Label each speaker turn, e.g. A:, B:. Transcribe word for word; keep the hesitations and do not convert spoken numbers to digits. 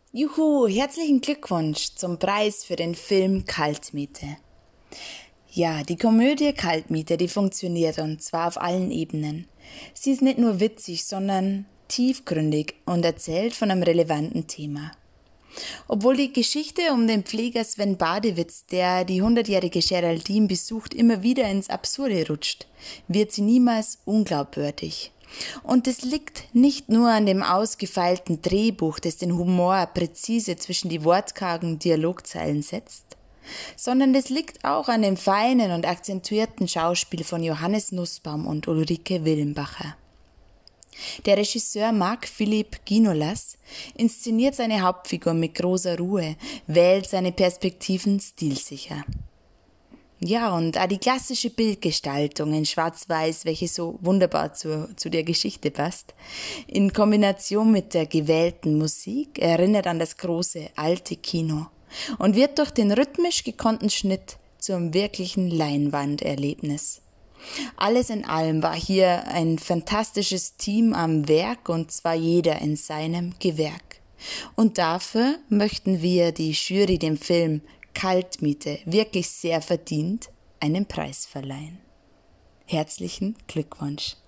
A: Juhu, herzlichen Glückwunsch zum Preis für den Film Kaltmiete. Ja, die Komödie Kaltmiete, die funktioniert und zwar auf allen Ebenen. Sie ist nicht nur witzig, sondern tiefgründig und erzählt von einem relevanten Thema. Obwohl die Geschichte um den Pfleger Sven Badewitz, der die hundertjährige Geraldine besucht, immer wieder ins Absurde rutscht, wird sie niemals unglaubwürdig. Und es liegt nicht nur an dem ausgefeilten Drehbuch, das den Humor präzise zwischen die wortkargen Dialogzeilen setzt, sondern es liegt auch an dem feinen und akzentuierten Schauspiel von Johannes Nussbaum und Ulrike Willenbacher. Der Regisseur Marc-Philippe Guinolas inszeniert seine Hauptfigur mit großer Ruhe, wählt seine Perspektiven stilsicher. Ja, und auch die klassische Bildgestaltung in Schwarz-Weiß, welche so wunderbar zu, zu der Geschichte passt, in Kombination mit der gewählten Musik erinnert an das große alte Kino und wird durch den rhythmisch gekonnten Schnitt zum wirklichen Leinwanderlebnis. Alles in allem war hier ein fantastisches Team am Werk und zwar jeder in seinem Gewerk. Und dafür möchten wir die Jury dem Film Kaltmiete wirklich sehr verdient einen Preis verleihen. Herzlichen Glückwunsch!